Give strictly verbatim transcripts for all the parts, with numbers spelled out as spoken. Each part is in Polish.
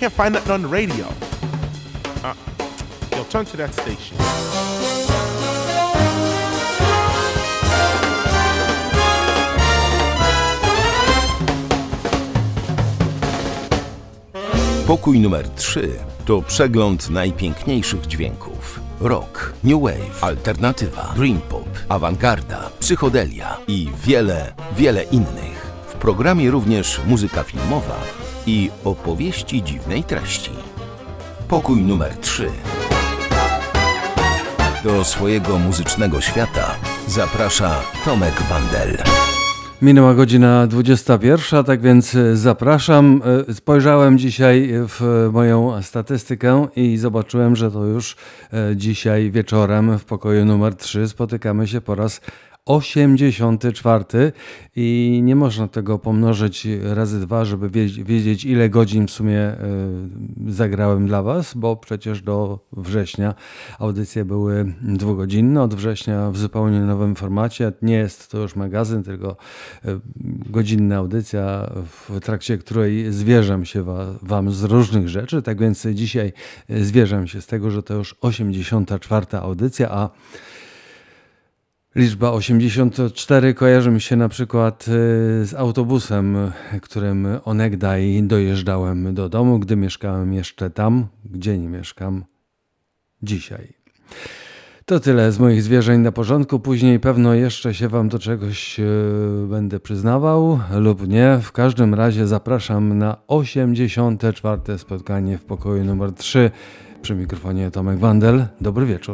can't find nothing on the radio. Uh, yo, turn to that station. Pokój numer trzy to przegląd najpiękniejszych dźwięków. Rock, new wave, alternatywa, dream pop, awangarda, psychodelia i wiele, wiele innych. W programie również muzyka filmowa i opowieści dziwnej treści. Pokój numer trzy. Do swojego muzycznego świata zaprasza Tomek Wandel. Minęła godzina dwudziesta pierwsza, tak więc zapraszam. Spojrzałem dzisiaj w moją statystykę i zobaczyłem, że to już dzisiaj wieczorem w pokoju numer trzy spotykamy się po raz osiemdziesiąty czwarty i nie można tego pomnożyć razy dwa, żeby wiedzieć, ile godzin w sumie zagrałem dla Was, bo przecież do września audycje były dwugodzinne, od września w zupełnie nowym formacie. Nie jest to już magazyn, tylko godzinna audycja, w trakcie której zwierzam się Wam z różnych rzeczy, tak więc dzisiaj zwierzam się z tego, że to już osiemdziesiąta czwarta audycja, a liczba osiemdziesiąt cztery kojarzy mi się na przykład z autobusem, którym onegdaj dojeżdżałem do domu, gdy mieszkałem jeszcze tam, gdzie nie mieszkam dzisiaj. To tyle z moich zwierzeń na porządku. Później pewno jeszcze się Wam do czegoś będę przyznawał lub nie. W każdym razie zapraszam na osiemdziesiąte czwarte spotkanie w pokoju numer trzy. Przy mikrofonie Tomek Wandel. Dobry wieczór.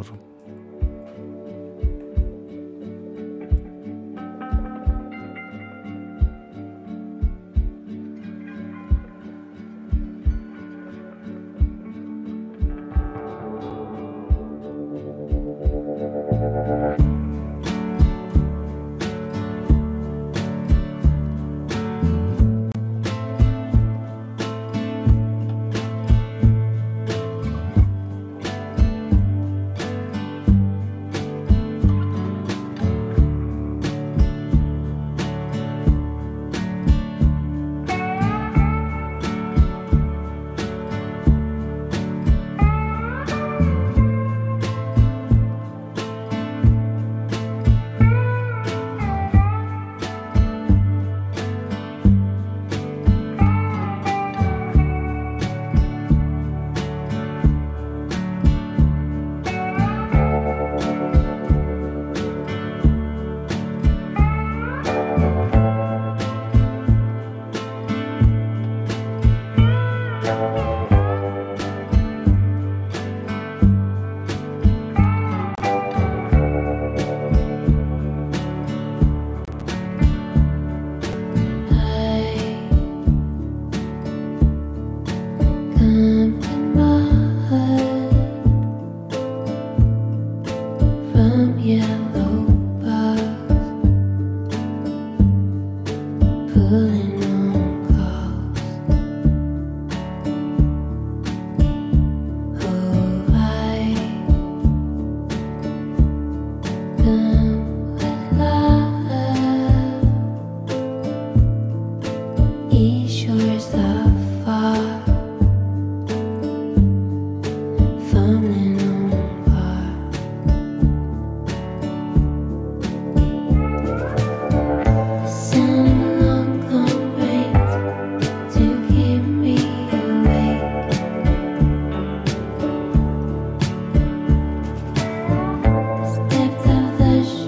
Stepped off the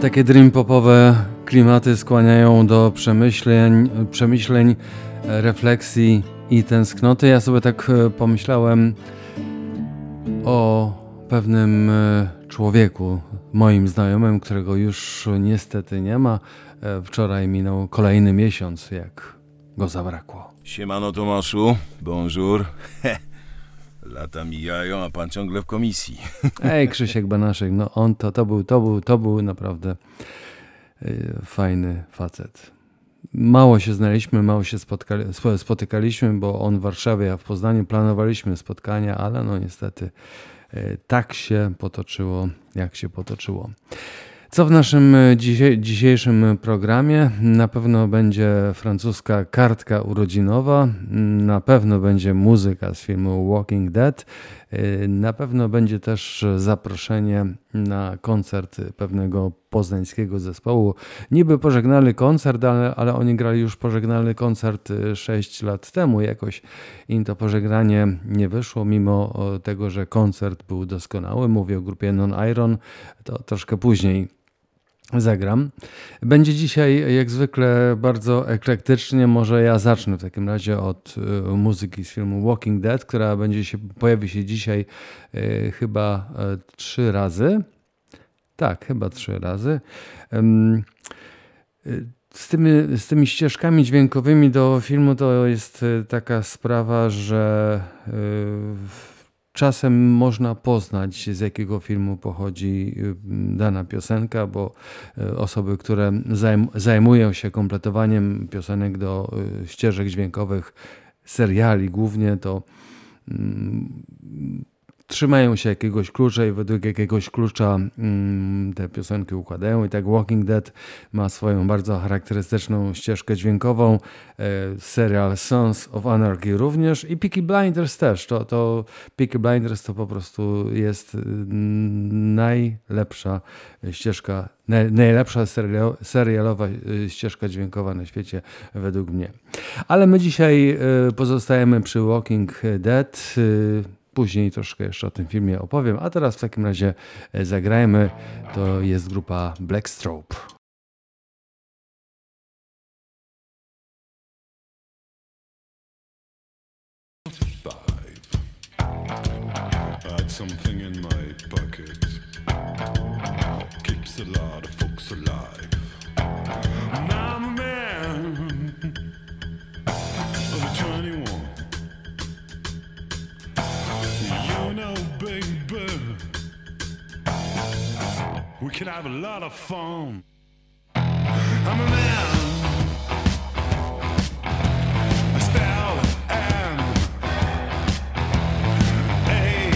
Takie dream popowe klimaty skłaniają do przemyśleń, przemyśleń, refleksji i tęsknoty. Ja sobie tak pomyślałem o pewnym człowieku, moim znajomym, którego już niestety nie ma. Wczoraj minął kolejny miesiąc, jak go zabrakło. Siemano Tomaszu, bonjour. Lata mijają, a pan ciągle w komisji. Ej, Krzysiek Banaszek, no on to, to był, to był, to był naprawdę yy, fajny facet. Mało się znaliśmy, mało się spotkali, spotykaliśmy, bo on w Warszawie, a w Poznaniu planowaliśmy spotkania, ale no niestety yy, tak się potoczyło, jak się potoczyło. Co w naszym dzisiaj, dzisiejszym programie? Na pewno będzie francuska kartka urodzinowa, na pewno będzie muzyka z filmu Walking Dead, na pewno będzie też zaproszenie na koncert pewnego poznańskiego zespołu. Niby pożegnalny koncert, ale, ale oni grali już pożegnalny koncert sześć lat temu. Jakoś im to pożegnanie nie wyszło, mimo tego, że koncert był doskonały. Mówię o grupie Non-Iron, to troszkę później zagram. Będzie dzisiaj jak zwykle bardzo eklektycznie. Może ja zacznę w takim razie od y, muzyki z filmu Walking Dead, która będzie się, pojawi się dzisiaj y, chyba y, trzy razy. Tak, chyba trzy razy. Ym, y, z, tymi, z tymi ścieżkami dźwiękowymi do filmu to jest y, taka sprawa, że y, czasem można poznać, z jakiego filmu pochodzi dana piosenka, bo osoby, które zajmują się kompletowaniem piosenek do ścieżek dźwiękowych seriali głównie, to trzymają się jakiegoś klucza i według jakiegoś klucza mm, te piosenki układają. I tak Walking Dead ma swoją bardzo charakterystyczną ścieżkę dźwiękową. E, serial Sons of Anarchy również i Peaky Blinders też. To, to Peaky Blinders to po prostu jest najlepsza ścieżka, naj, najlepsza serial, serialowa ścieżka dźwiękowa na świecie według mnie. Ale my dzisiaj e, pozostajemy przy Walking Dead. E, Później troszkę jeszcze o tym filmie opowiem, a teraz w takim razie zagrajmy. To jest grupa Blackstrobe. Something in my pocket keeps a lot of folks alive. I'm a man of twenty-one. You know, baby, we can have a lot of fun. I'm a man. I spell and A.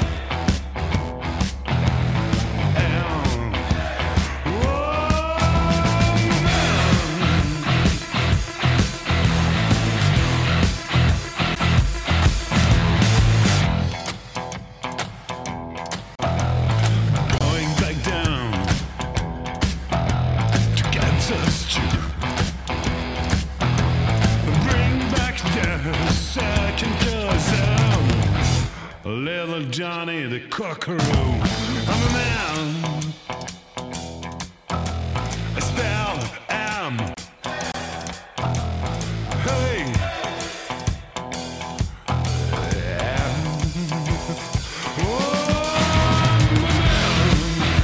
Little Johnny the Cockaroo. I'm a man. I spell M. Hey. M. Oh, I'm a man.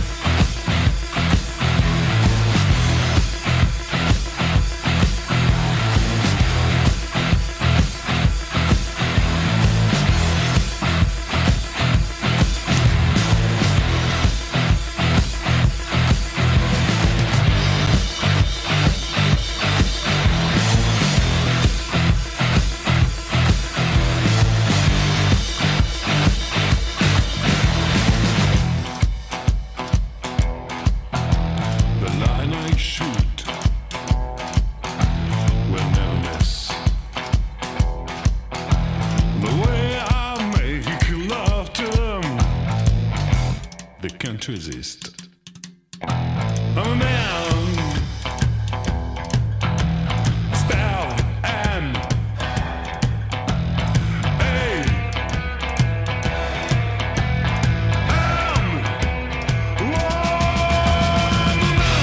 Resist. I'm a man. Spell M. A. M. Whoa, I'm a man.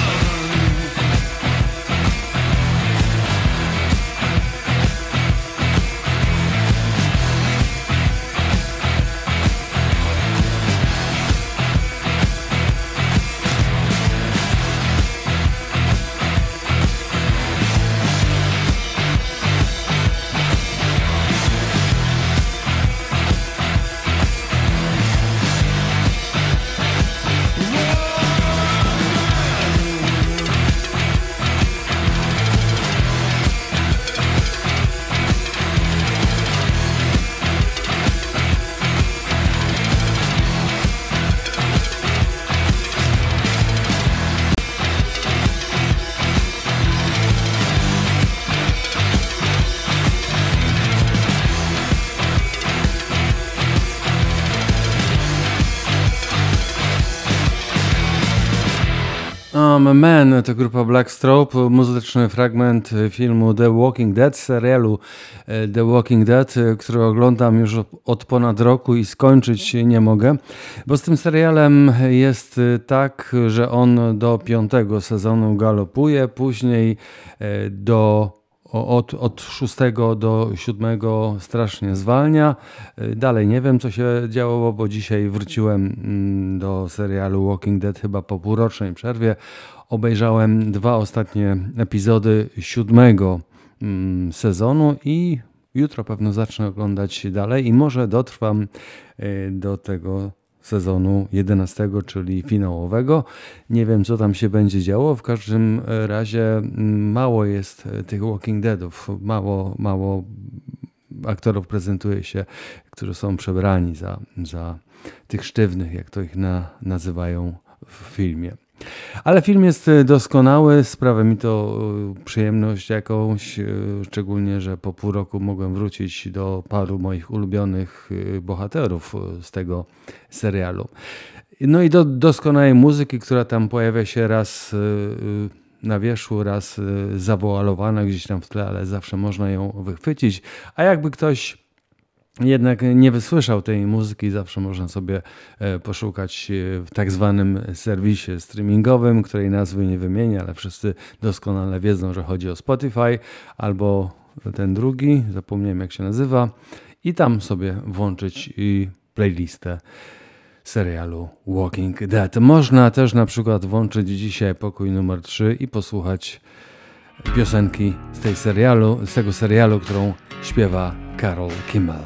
I'm a Man to grupa Blackstroke, muzyczny fragment filmu The Walking Dead, serialu The Walking Dead, który oglądam już od ponad roku i skończyć nie mogę, bo z tym serialem jest tak, że on do piątego sezonu galopuje, później do Od, od szóstego do siódmego strasznie zwalnia. Dalej nie wiem, co się działo, bo dzisiaj wróciłem do serialu Walking Dead chyba po półrocznej przerwie. Obejrzałem dwa ostatnie epizody siódmego sezonu i jutro pewno zacznę oglądać dalej i może dotrwam do tego sezonu jedenastego, czyli finałowego. Nie wiem, co tam się będzie działo. W każdym razie mało jest tych Walking Deadów. Mało, mało aktorów prezentuje się, którzy są przebrani za, za tych sztywnych, jak to ich na, nazywają w filmie. Ale film jest doskonały, sprawia mi to przyjemność jakąś, szczególnie, że po pół roku mogłem wrócić do paru moich ulubionych bohaterów z tego serialu. No i do doskonałej muzyki, która tam pojawia się raz na wierzchu, raz zawoalowana gdzieś tam w tle, ale zawsze można ją wychwycić. A jakby ktoś jednak nie wysłyszał tej muzyki, zawsze można sobie poszukać w tak zwanym serwisie streamingowym, której nazwy nie wymienię, ale wszyscy doskonale wiedzą, że chodzi o Spotify albo ten drugi, zapomniałem jak się nazywa, i tam sobie włączyć i playlistę serialu Walking Dead. Można też na przykład włączyć dzisiaj pokój numer trzy i posłuchać piosenki z tej serialu, z tego serialu, którą śpiewa Carol Kimmel.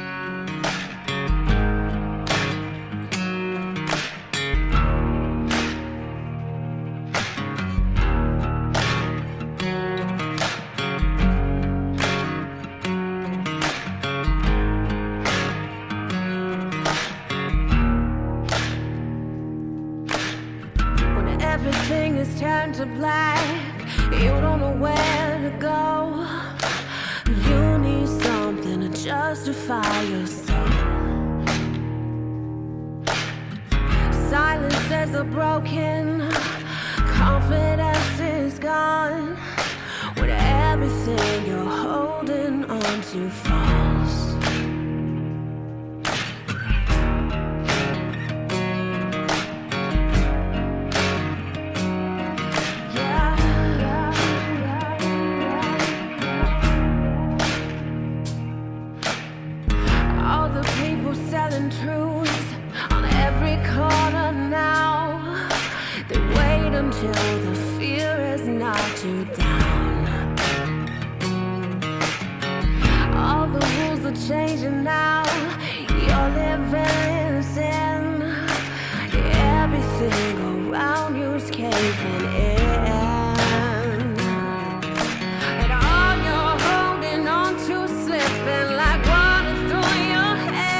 Everything is turned to black. You don't know where to go. You need something to justify yourself. Silences are broken. Confidence is gone. When everything you're holding on to falls. Truth on every corner now. They wait until the fear has knocked you down. All the rules are changing now. You're living in sin. Everything around you's caving in. And all you're holding on to slipping like water through your hair.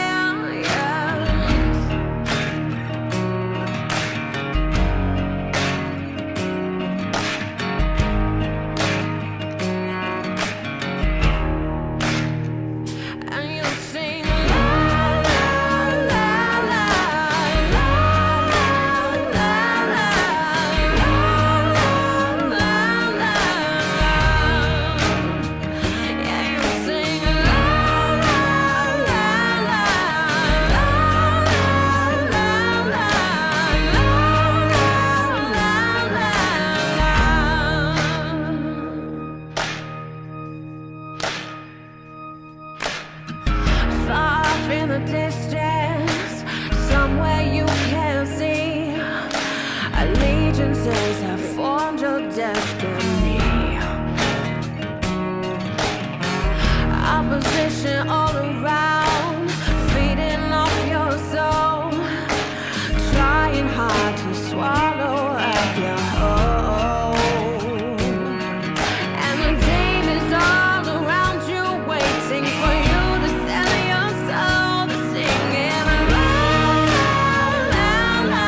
All around, feeding off your soul, trying hard to swallow up your whole. And the demons all around you, waiting for you to sell your soul to singing la la la la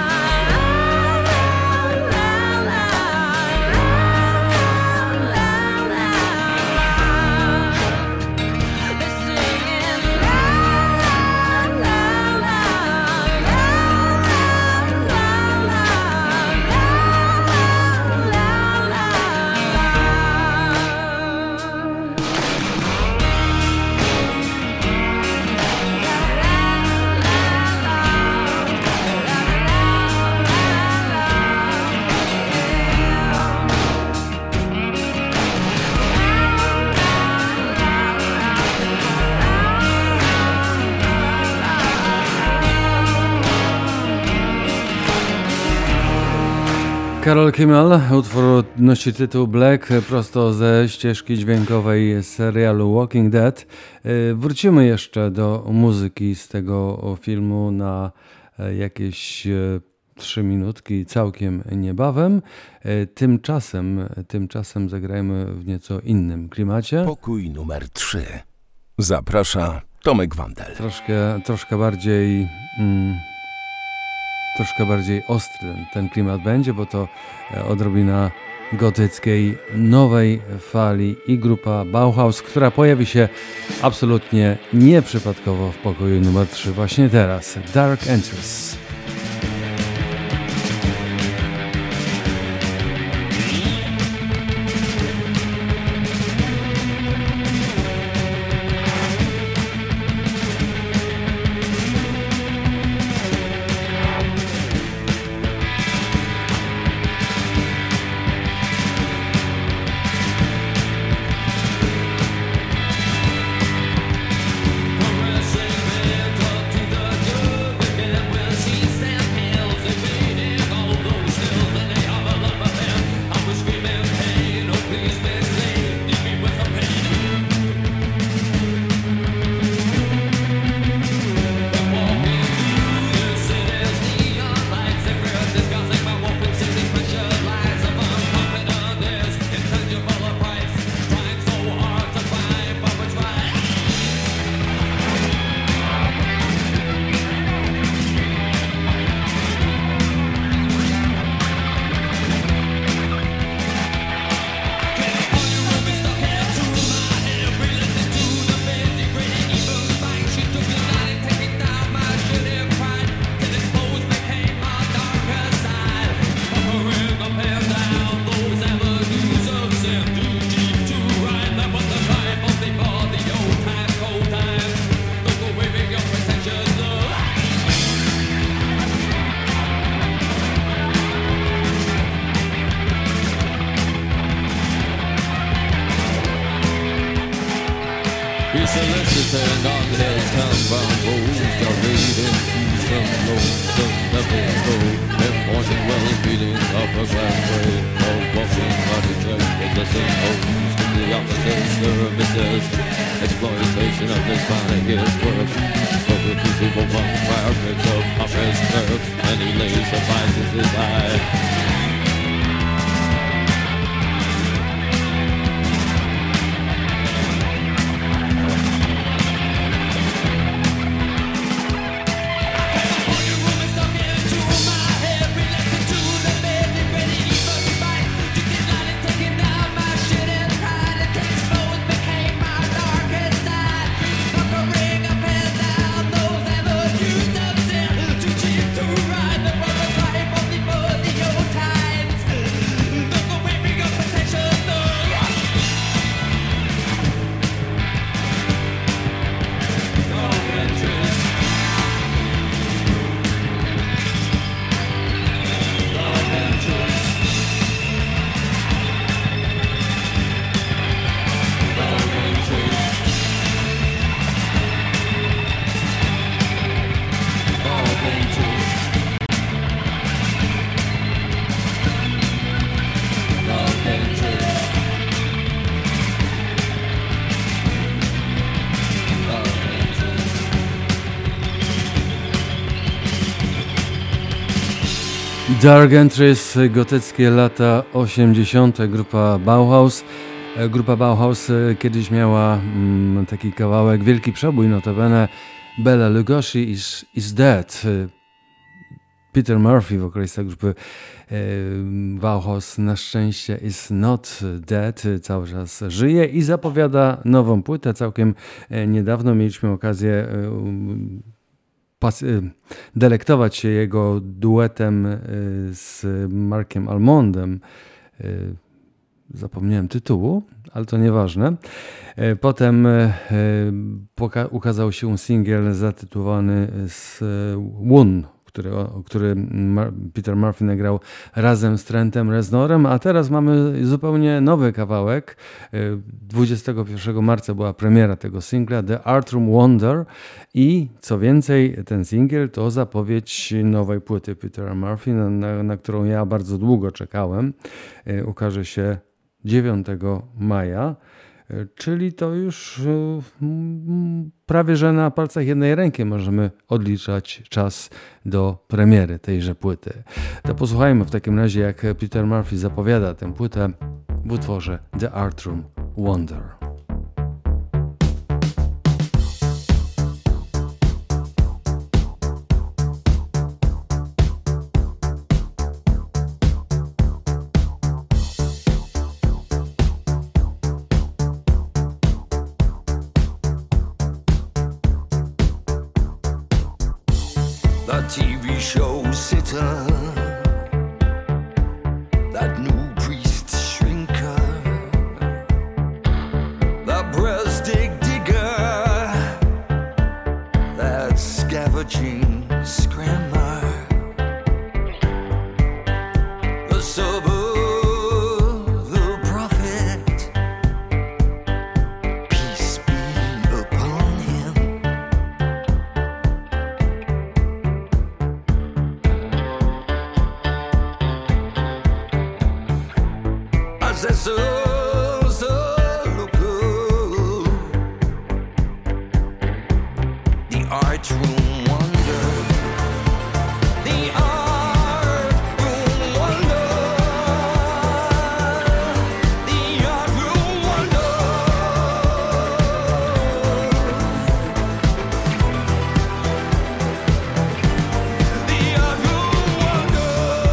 la la la la. Singing Carol Kimmel, utwór nosi tytuł Black, prosto ze ścieżki dźwiękowej serialu Walking Dead. Wrócimy jeszcze do muzyki z tego filmu na jakieś trzy minutki całkiem niebawem. Tymczasem, tymczasem zagrajmy w nieco innym klimacie. Pokój numer trzy. Zaprasza Tomek Wandel. Troszkę, troszkę bardziej... Mm, Troszkę bardziej ostry ten, ten klimat będzie, bo to odrobina gotyckiej nowej fali i grupa Bauhaus, która pojawi się absolutnie nieprzypadkowo w pokoju numer trzy właśnie teraz. Dark Entries. Dark Entries, gotyckie lata osiemdziesiąte, grupa Bauhaus. Grupa Bauhaus kiedyś miała mm, taki kawałek, wielki przebój notabene, Bela Lugosi is, is Dead. Peter Murphy, wokalista grupy Bauhaus, na szczęście is not dead, cały czas żyje i zapowiada nową płytę. Całkiem niedawno mieliśmy okazję pas- delektować się jego duetem z Markiem Almondem. Zapomniałem tytułu, ale to nieważne. Potem poka- ukazał się singiel zatytułowany z Woon, który, który Peter Murphy nagrał razem z Trentem Reznorem, a teraz mamy zupełnie nowy kawałek. dwudziestego pierwszego marca była premiera tego singla The Art Room Wonder i co więcej, ten singiel to zapowiedź nowej płyty Petera Murphy, na, na, na którą ja bardzo długo czekałem. Ukaże się dziewiątego maja. Czyli to już prawie że na palcach jednej ręki możemy odliczać czas do premiery tejże płyty. To posłuchajmy w takim razie, jak Peter Murphy zapowiada tę płytę w utworze The Art Room Wonder. T V show sitter, that new priest shrinker, the breast dig digger, that scavenging scrammer, the server, the prophet, peace be upon him. Possessors of local, the art room wonder, the art room wonder, the art room wonder, the art room wonder.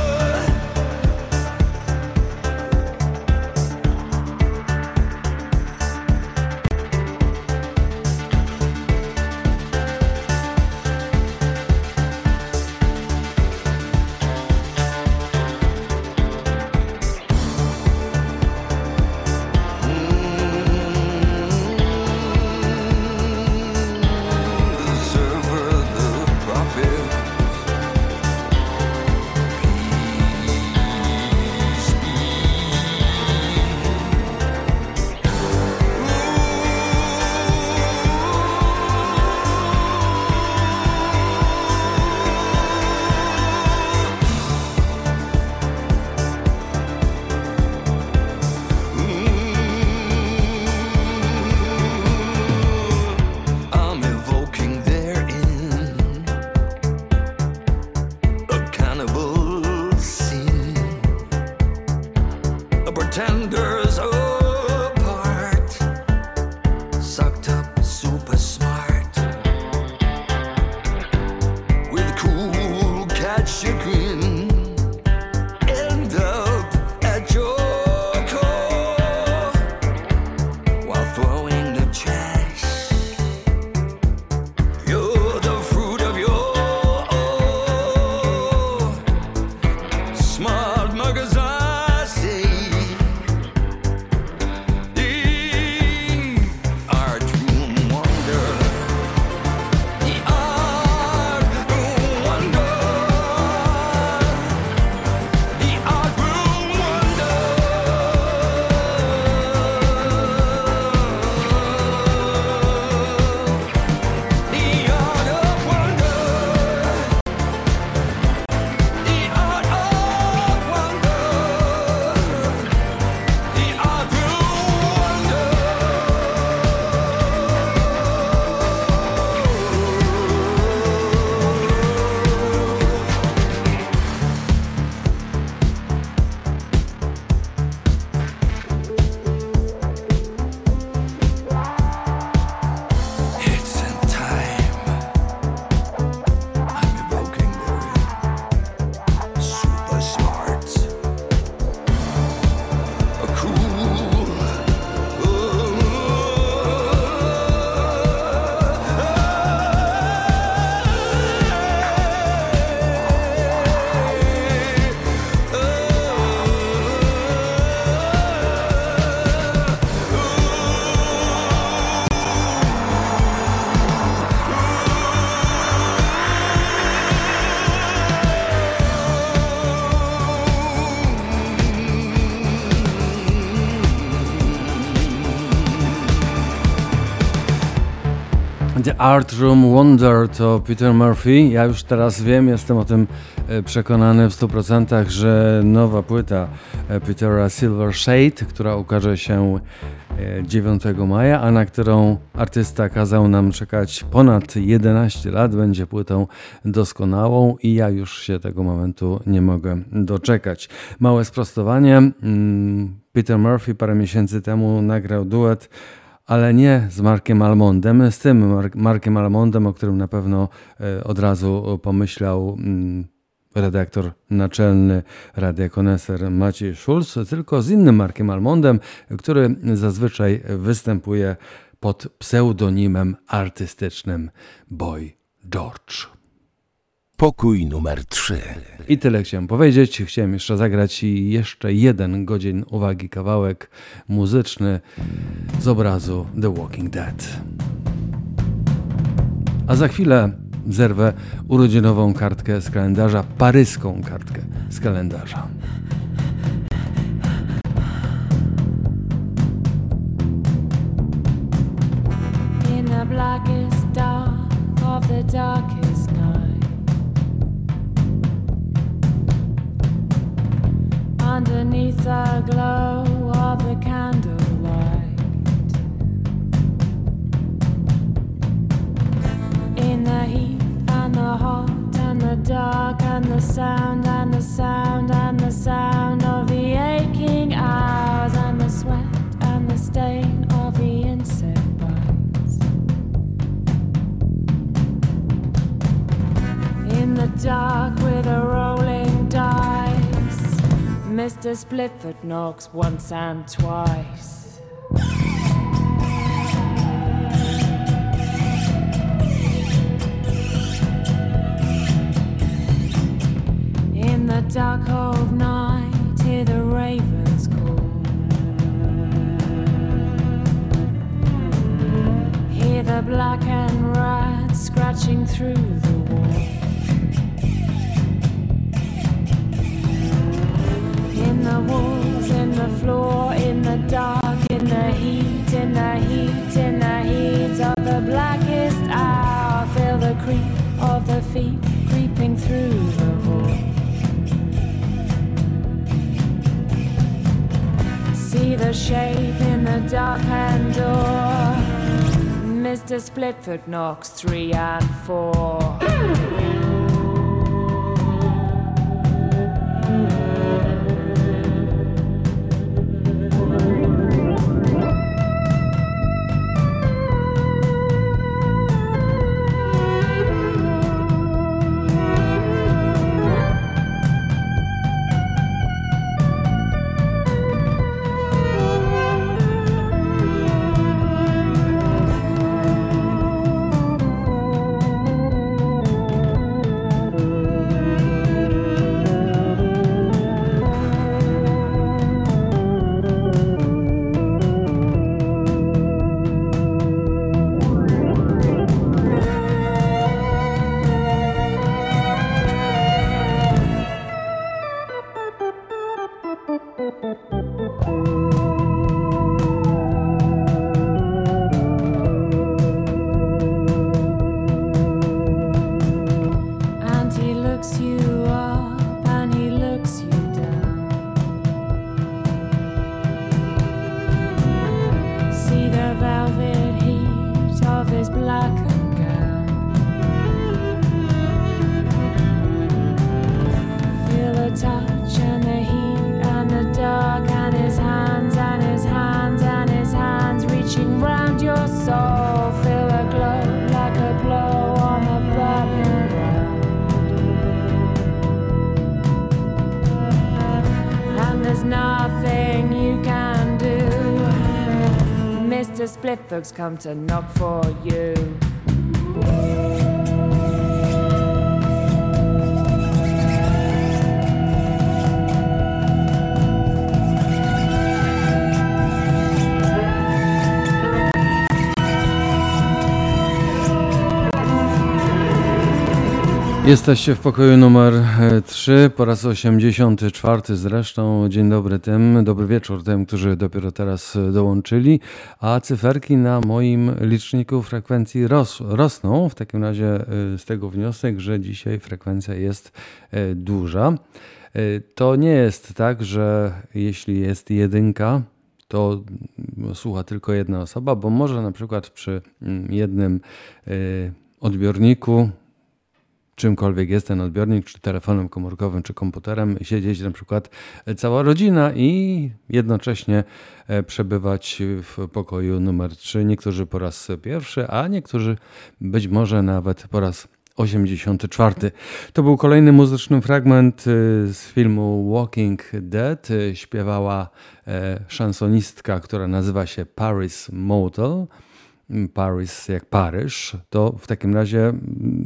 Pretenders apart, sucked up super smart, with cool cat chagrin, end up at your core while throwing the trash. You're the fruit of your own smart muggers. Wonder The Art Room Wonder to Peter Murphy. Ja już teraz wiem, jestem o tym przekonany w stu procentach, że nowa płyta Petera Silvershade, która ukaże się dziewiątego maja, a na którą artysta kazał nam czekać ponad jedenaście lat, będzie płytą doskonałą i ja już się tego momentu nie mogę doczekać. Małe sprostowanie. Peter Murphy parę miesięcy temu nagrał duet, ale nie z Markiem Almondem, z tym Mark, Markiem Almondem, o którym na pewno od razu pomyślał redaktor naczelny Radia Koneser Maciej Schulz, tylko z innym Markiem Almondem, który zazwyczaj występuje pod pseudonimem artystycznym Boy George. Pokój numer trzy. I tyle chciałem powiedzieć. Chciałem jeszcze zagrać jeszcze jeden godzin uwagi kawałek muzyczny z obrazu The Walking Dead. A za chwilę zerwę urodzinową kartkę z kalendarza, paryską kartkę z kalendarza. In the blackest dark of the darkest night, underneath the glow of the candlelight, in the heat and the hot and the dark and the sound and the sound and the sound of the aching hours and the sweat and the stain of the insect bites. In the dark with a rolling dice, Mister Splitfoot knocks once and twice. In the dark of night, hear the ravens call. Hear the black and rat scratching through the wall. In the walls, in the floor, in the dark, in the heat, in the heat, in the heat of the blackest hour, feel the creep of the feet creeping through the hall. See the shape in the dark-hand door. Mister Splitfoot knocks three and four. Splitfoot's come to knock for you. Jesteście w pokoju numer trzy, po raz osiemdziesiąty czwarty zresztą. Dzień dobry tym, dobry wieczór tym, którzy dopiero teraz dołączyli, a cyferki na moim liczniku frekwencji ros, rosną. W takim razie z tego wniosek, że dzisiaj frekwencja jest duża. To nie jest tak, że jeśli jest jedynka, to słucha tylko jedna osoba, bo może na przykład przy jednym odbiorniku, czymkolwiek jest ten odbiornik, czy telefonem komórkowym, czy komputerem, siedzieć na przykład cała rodzina i jednocześnie przebywać w pokoju numer trzy. Niektórzy po raz pierwszy, a niektórzy być może nawet po raz osiemdziesiąty czwarty. To był kolejny muzyczny fragment z filmu Walking Dead. Śpiewała szansonistka, która nazywa się Paris Motel. Paris jak Paryż. To w takim razie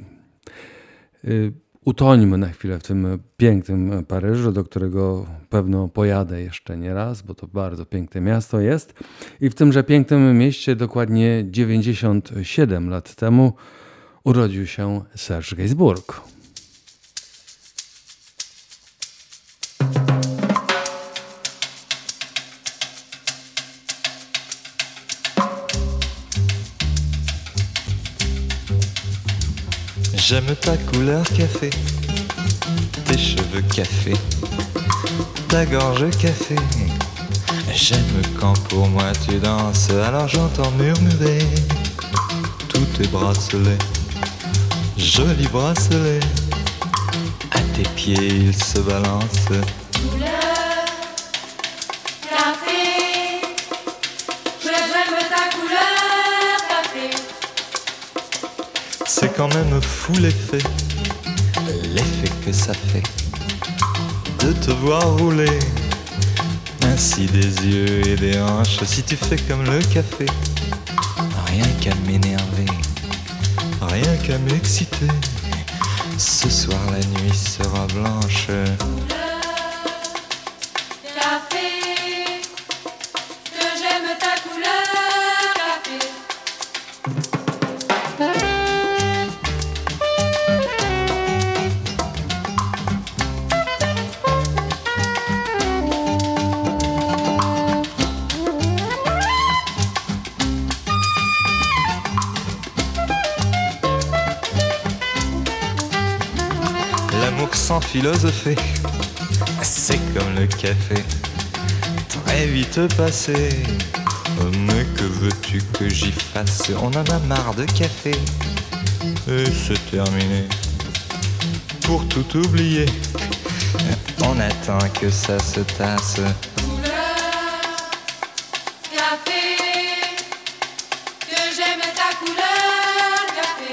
utońmy na chwilę w tym pięknym Paryżu, do którego pewno pojadę jeszcze nie raz, bo to bardzo piękne miasto jest. I w tymże pięknym mieście dokładnie dziewięćdziesiąt siedem lat temu urodził się Serge Gainsbourg. J'aime ta couleur café, tes cheveux café, ta gorge café. J'aime quand pour moi tu danses, alors j'entends murmurer tous tes bracelets, jolis bracelets. À tes pieds ils se balancent. Couleur café, que j'aime ta couleur café. C'est quand même fou l'effet, l'effet que ça fait de te voir rouler ainsi des yeux et des hanches. Si tu fais comme le café, rien qu'à m'énerver, rien qu'à m'exciter. Ce soir la nuit sera blanche. Café, que j'aime ta couleur café. L'amour sans philosopher, c'est comme le café, très vite passé. Mais que veux-tu que j'y fasse? On en a marre de café, et c'est terminé. Pour tout oublier, on attend que ça se tasse. Couleur café, que j'aime ta couleur café.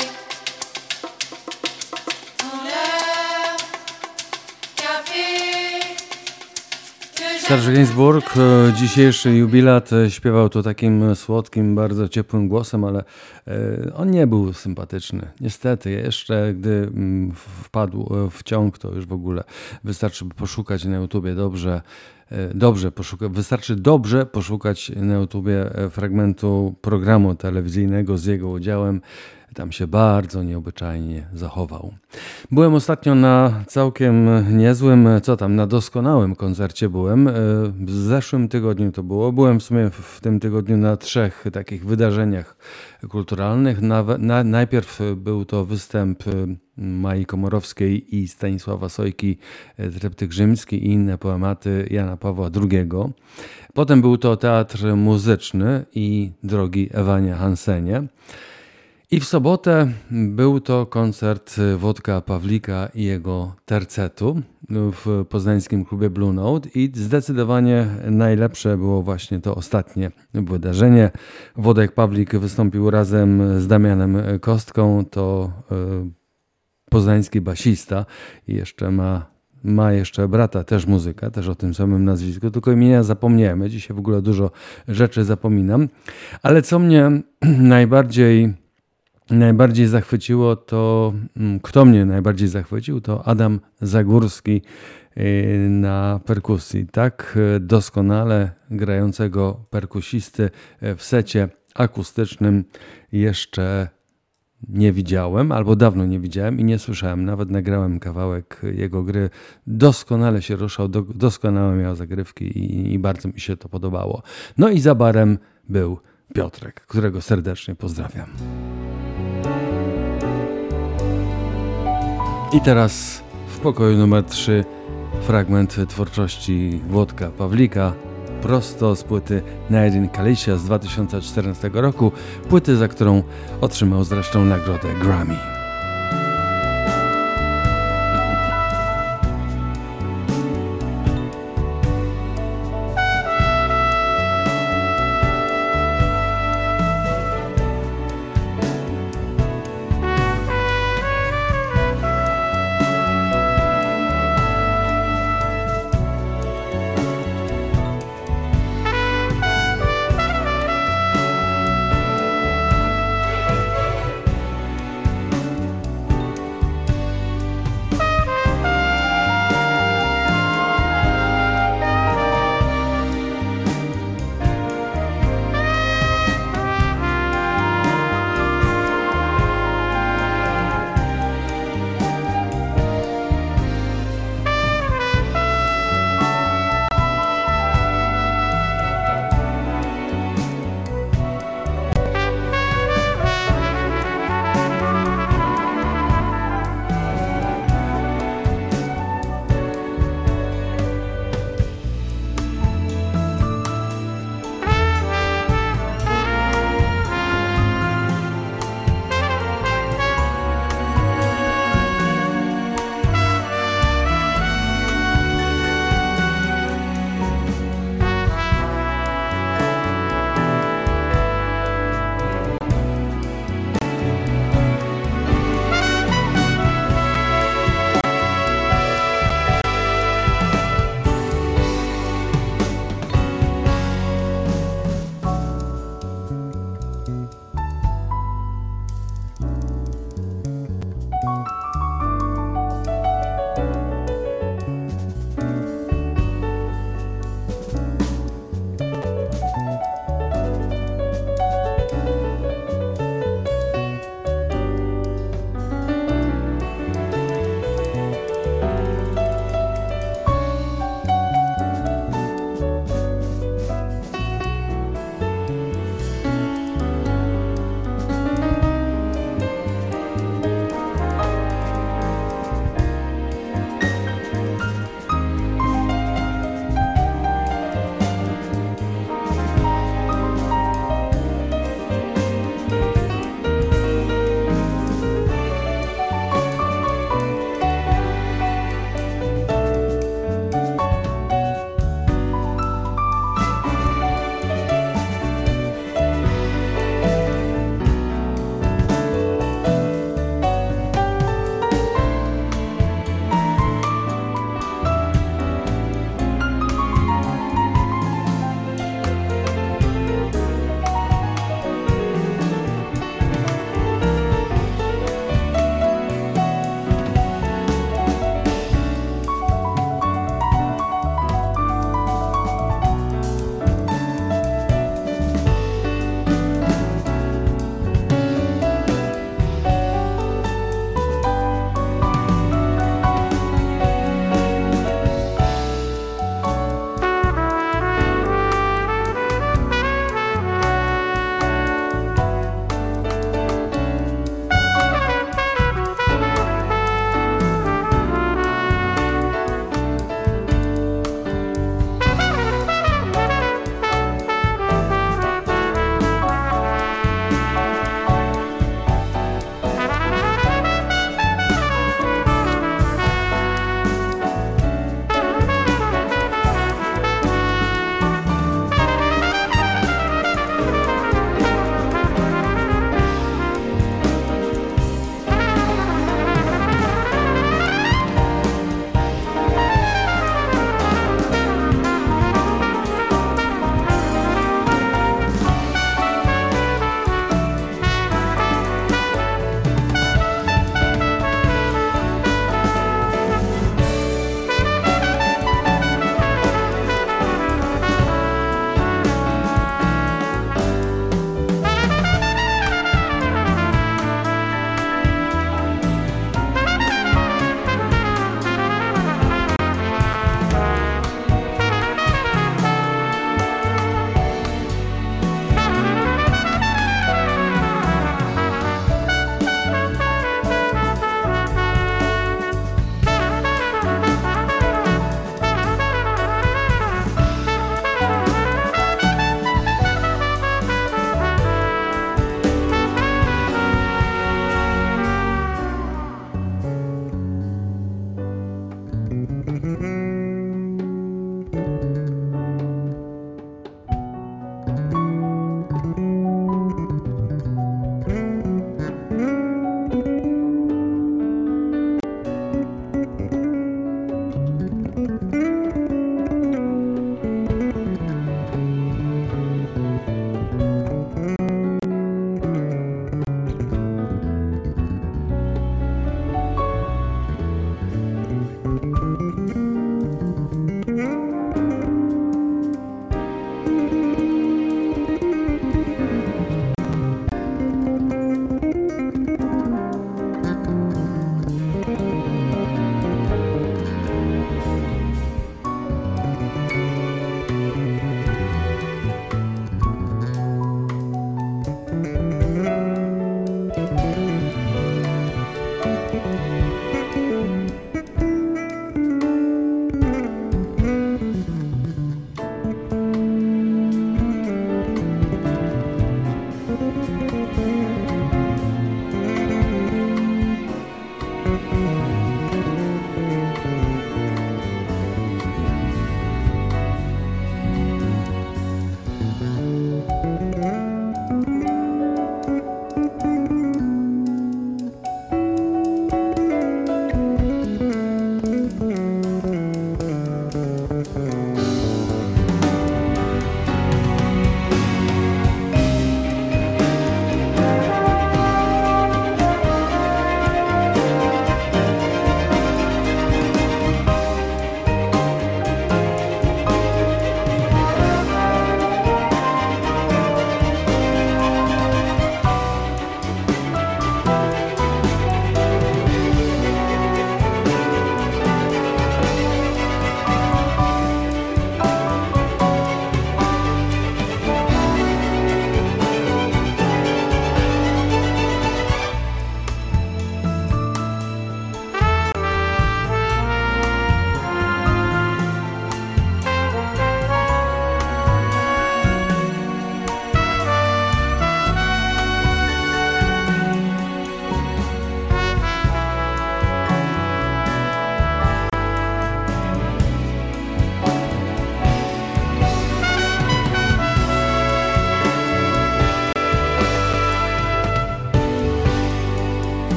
Couleur café, que Serge j'aime Gainsbourg, e, dzisiejszy jubilat, e, śpiewał to takim słodkim, bardzo ciepłym głosem, ale e, on nie był sympatyczny. Niestety, jeszcze gdy mm, wpadł e, w ciąg, to już w ogóle wystarczy poszukać na YouTubie dobrze, e, dobrze poszuka, wystarczy dobrze poszukać na YouTubie e, fragmentu programu telewizyjnego z jego udziałem. Tam się bardzo nieobyczajnie zachował. Byłem ostatnio na całkiem niezłym, co tam, na doskonałym koncercie byłem. W zeszłym tygodniu to było. Byłem w sumie w tym tygodniu na trzech takich wydarzeniach kulturalnych. Na, na, najpierw był to występ Mai Komorowskiej i Stanisława Sojki, Tryptyk Rzymski i inne poematy Jana Pawła drugiego. Potem był to teatr muzyczny i Drogi Ewanie Hansenie. I w sobotę był to koncert Włodka Pawlika i jego tercetu w poznańskim klubie Blue Note i zdecydowanie najlepsze było właśnie to ostatnie wydarzenie. Włodek Pawlik wystąpił razem z Damianem Kostką, to poznański basista i jeszcze ma Ma jeszcze brata, też muzyka, też o tym samym nazwisku, tylko imienia zapomniałem. Ja dzisiaj w ogóle dużo rzeczy zapominam. Ale co mnie najbardziej Najbardziej zachwyciło to, kto mnie najbardziej zachwycił, to Adam Zagórski na perkusji. Tak doskonale grającego perkusisty w secie akustycznym jeszcze nie widziałem, albo dawno nie widziałem i nie słyszałem. Nawet nagrałem kawałek jego gry. Doskonale się ruszał, do, doskonałe miał zagrywki i, i bardzo mi się to podobało. No i za barem był Piotrek, którego serdecznie pozdrawiam. I teraz w pokoju numer trzy fragment twórczości Włodka Pawlika, prosto z płyty Nadine Kalicia z dwa tysiące czternastego roku, płyty, za którą otrzymał zresztą nagrodę Grammy.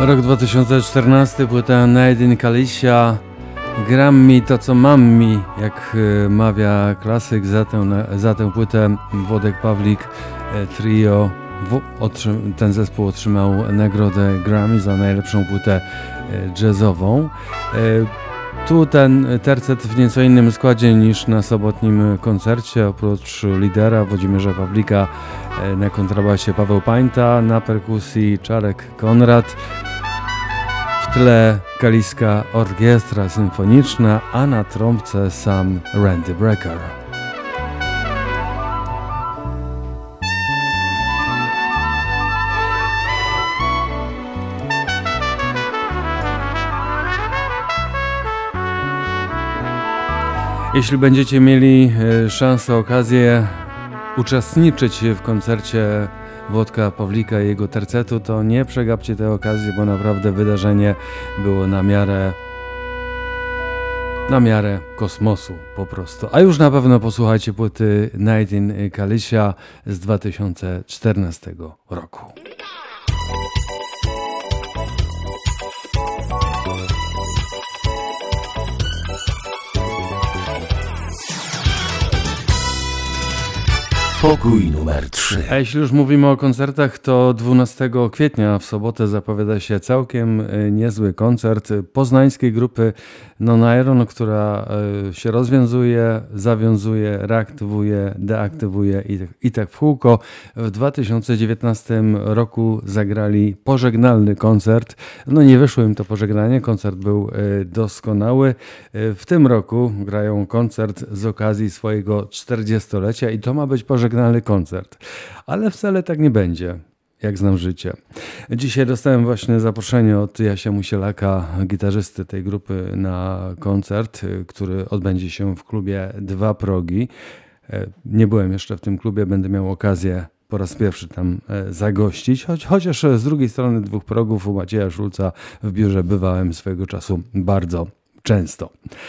Rok dwa tysiące czternasty, płyta Night in Galicia. Gram mi to, co mam mi, jak mawia klasyk. Za tę, za tę płytę Włodek Pawlik Trio. Ten zespół otrzymał nagrodę Grammy za najlepszą płytę jazzową. Tu ten tercet w nieco innym składzie niż na sobotnim koncercie. Oprócz lidera Włodzimierza Pawlika na kontrabasie Paweł Pańta, na perkusji Czarek Konrad. W tle Kaliska Orkiestra Symfoniczna, a na trąbce sam Randy Brecker. Jeśli będziecie mieli szansę, okazję uczestniczyć w koncercie Włodka Pawlika i jego tercetu, to nie przegapcie tej okazji, bo naprawdę wydarzenie było na miarę na miarę kosmosu po prostu. A już na pewno posłuchajcie płyty Night in Galicia z dwa tysiące czternastego roku. Pokój numer trzy. A jeśli już mówimy o koncertach, to dwunastego kwietnia w sobotę zapowiada się całkiem niezły koncert poznańskiej grupy Non-Iron, która się rozwiązuje, zawiązuje, reaktywuje, deaktywuje i, i tak w kółko. W dwa tysiące dziewiętnastym roku zagrali pożegnalny koncert. No nie wyszło im to pożegnanie, koncert był doskonały. W tym roku grają koncert z okazji swojego czterdziestolecia i to ma być pożegnalny koncert. Ale wcale tak nie będzie, jak znam życie. Dzisiaj dostałem właśnie zaproszenie od Jasia Musielaka, gitarzysty tej grupy, na koncert, który odbędzie się w klubie Dwa Progi. Nie byłem jeszcze w tym klubie, będę miał okazję po raz pierwszy tam zagościć, choć, chociaż z drugiej strony Dwóch Progów u Macieja Szulca w biurze bywałem swojego czasu bardzo często.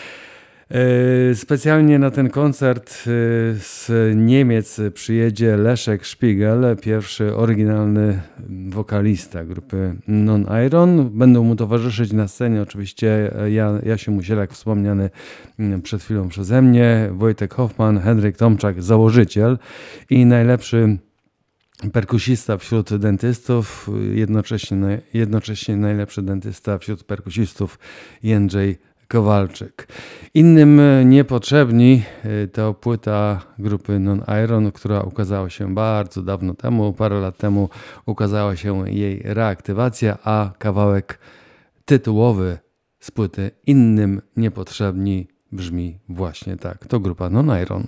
Specjalnie na ten koncert z Niemiec przyjedzie Leszek Szpigel, pierwszy oryginalny wokalista grupy Non-Iron. Będą mu towarzyszyć na scenie oczywiście Jasiu Musielak, wspomniany przed chwilą przeze mnie, Wojtek Hoffman, Henryk Tomczak, założyciel i najlepszy perkusista wśród dentystów, jednocześnie, jednocześnie najlepszy dentysta wśród perkusistów Jędrzej Kowalczyk. Innym Niepotrzebni to płyta grupy Non-Iron, która ukazała się bardzo dawno temu, parę lat temu ukazała się jej reaktywacja, a kawałek tytułowy z płyty Innym Niepotrzebni brzmi właśnie tak. To grupa Non-Iron.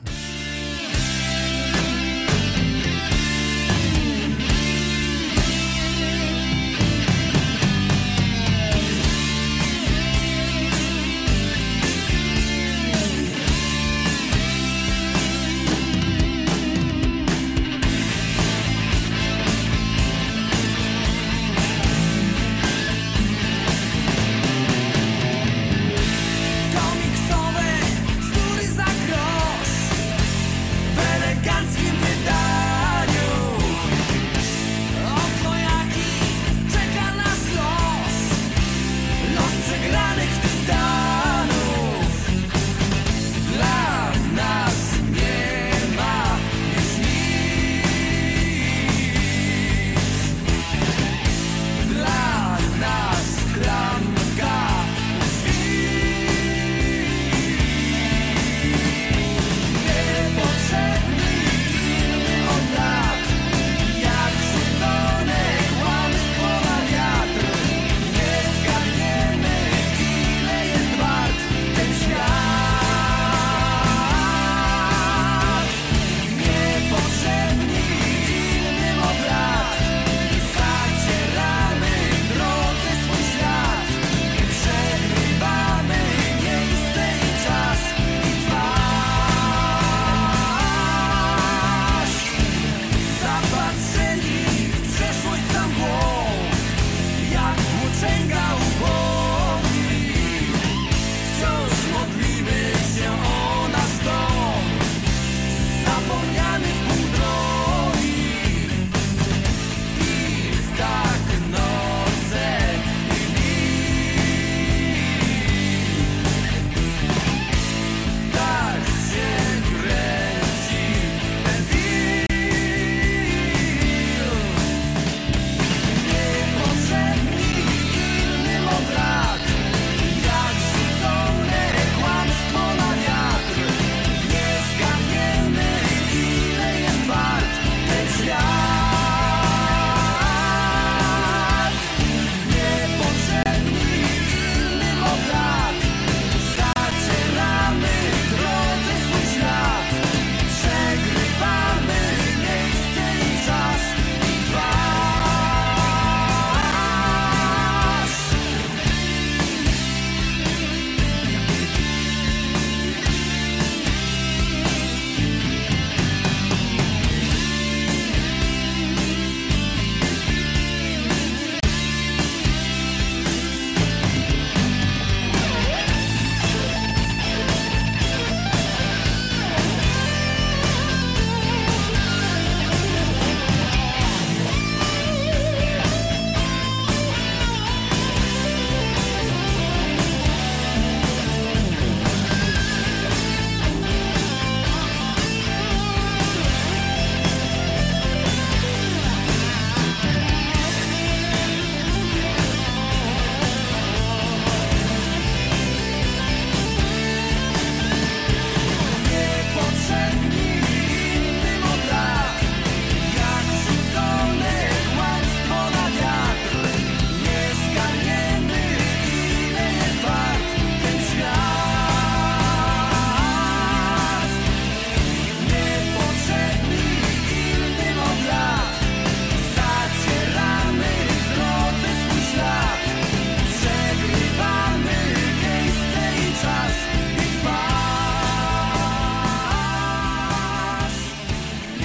Komiksowe bzdury za grosz.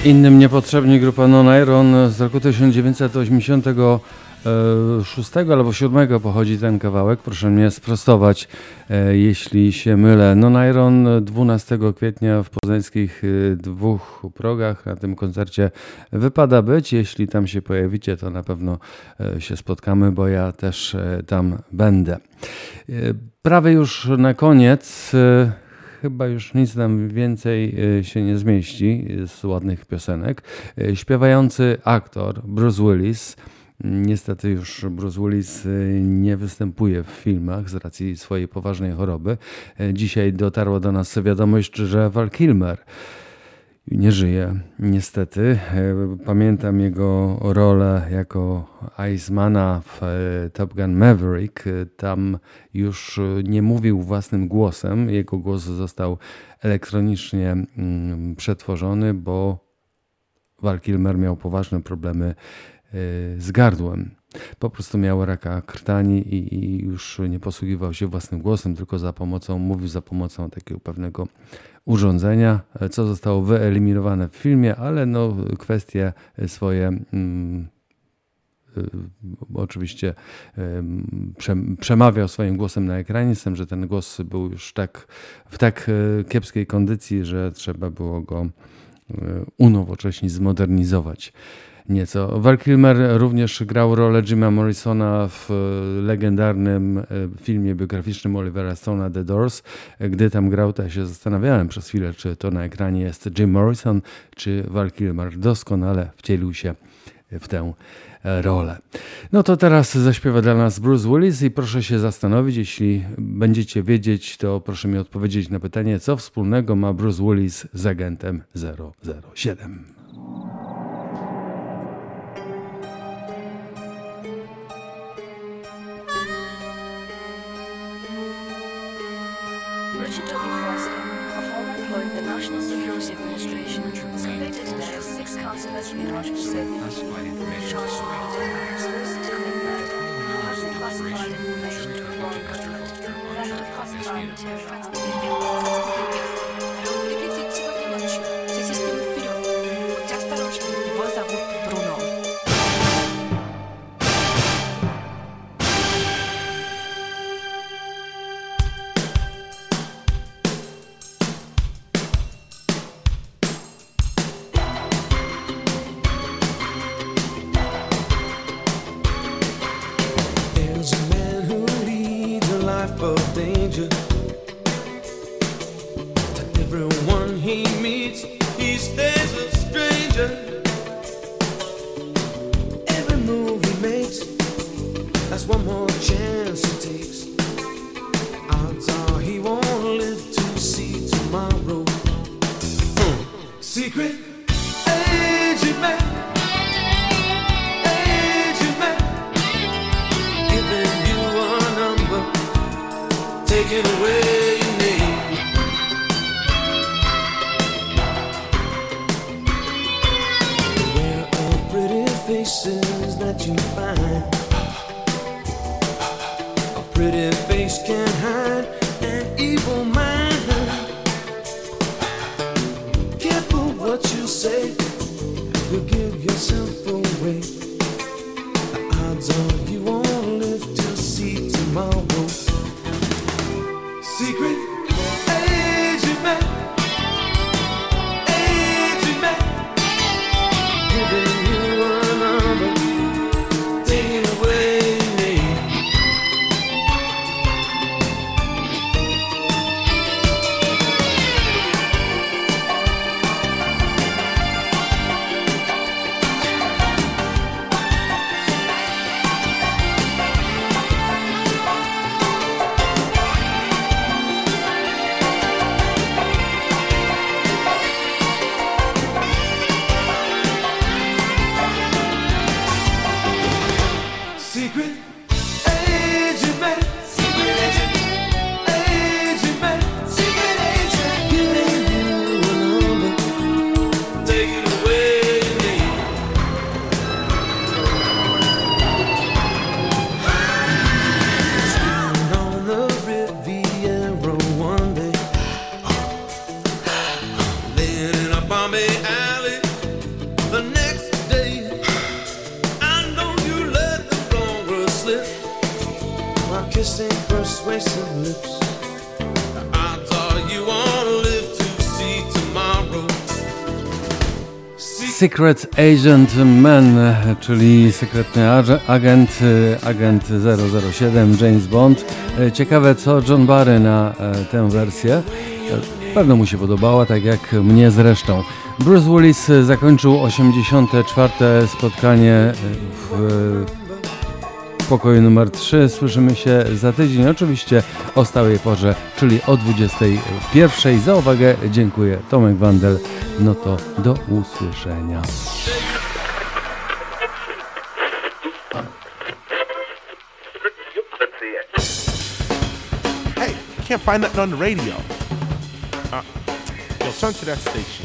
Innym niepotrzebni grupa Non-Iron z roku tysiąc dziewięćset osiemdziesiątego szóstego albo siódmego pochodzi ten kawałek. Proszę mnie sprostować, jeśli się mylę. Non-Iron dwunastego kwietnia w poznańskich Dwóch Progach na tym koncercie wypada być. Jeśli tam się pojawicie, to na pewno się spotkamy, bo ja też tam będę. Prawie już na koniec. Chyba już nic nam więcej się nie zmieści z ładnych piosenek. Śpiewający aktor Bruce Willis. Niestety już Bruce Willis nie występuje w filmach z racji swojej poważnej choroby. Dzisiaj dotarła do nas wiadomość, że Val Kilmer nie żyje, niestety. Pamiętam jego rolę jako Icemana w Top Gun Maverick. Tam już nie mówił własnym głosem. Jego głos został elektronicznie przetworzony, bo Val Kilmer miał poważne problemy z gardłem. Po prostu miał raka krtani i, i już nie posługiwał się własnym głosem, tylko za pomocą, mówił za pomocą takiego pewnego urządzenia, co zostało wyeliminowane w filmie, ale no kwestie swoje mm, y, oczywiście y, prze, przemawiał swoim głosem na ekranie, z tym, że ten głos był już tak w tak y, kiepskiej kondycji, że trzeba było go y, unowocześnić, zmodernizować nieco. Val Kilmer również grał rolę Jima Morrisona w legendarnym filmie biograficznym Olivera Stone'a The Doors. Gdy tam grał, to ja się zastanawiałem przez chwilę, czy to na ekranie jest Jim Morrison, czy Val Kilmer. Doskonale wcielił się w tę rolę. No to teraz zaśpiewa dla nas Bruce Willis i proszę się zastanowić, jeśli będziecie wiedzieć, to proszę mi odpowiedzieć na pytanie, co wspólnego ma Bruce Willis z agentem zero zero siedem. Richard W. Foster, a former employee of the National Security Administration, was convicted today of six counts of espionage for safety. Charged with conspiracy to commit murder, passing classified information to a foreign government, theft of classified material. Прилетит сегодня ночью. Все системы вперед. Будьте осторожны. Его зовут Бруно. There's a man who leads a life of danger. To everyone he meets, he stays a stranger. Every move he makes, that's one more chance he takes. Odds are he won't live to see tomorrow. Uh, Secret agent man, agent man, giving you a number, taking away your name. Beware of pretty faces that you find. A pretty face can hide an evil mind. Careful what you say, you'll give yourself away. The odds are you won't live to see tomorrow. Secret agent man, agent man, giving you a number, taking away your name. persuasive lips. The odds are you won't live to see tomorrow. Secret Agent Man, czyli sekretny agent, agent zero zero siedem, James Bond. Ciekawe, co John Barry na tę wersję. Pewno mu się podobała, tak jak mnie zresztą. Bruce Willis zakończył osiemdziesiąte czwarte spotkanie w pokoju numer trzy. Słyszymy się za tydzień, oczywiście o stałej porze, czyli o dwudziestej pierwszej. Za uwagę dziękuję. Tomek Wandel. No to do usłyszenia. Hey, I can't find nothing on the radio. Uh, yo, turn to that station.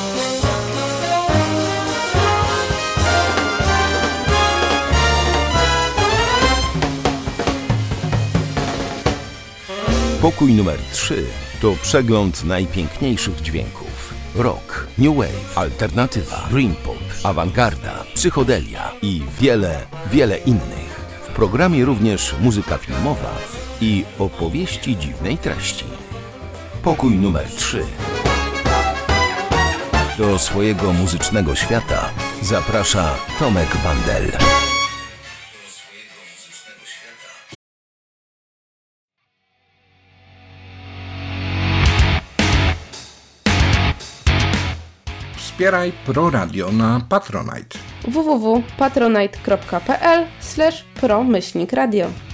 Pokój numer trzy to przegląd najpiękniejszych dźwięków. Rock, new wave, alternatywa, dream pop, awangarda, psychodelia i wiele, wiele innych. W programie również muzyka filmowa i opowieści dziwnej treści. Pokój numer trzy. Do swojego muzycznego świata zaprasza Tomek Wandel. Wspieraj Pro Radio na Patronite. w w w kropka patronite kropka p l slash pro myślnik radio.